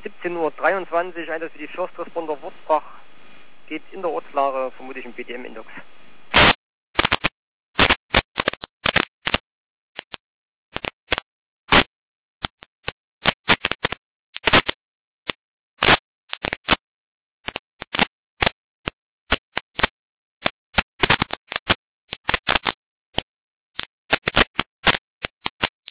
17:23 Uhr, Einsatz für die First Responder Wurzbach, geht in der Ortslage vermutlich im BDM-Index.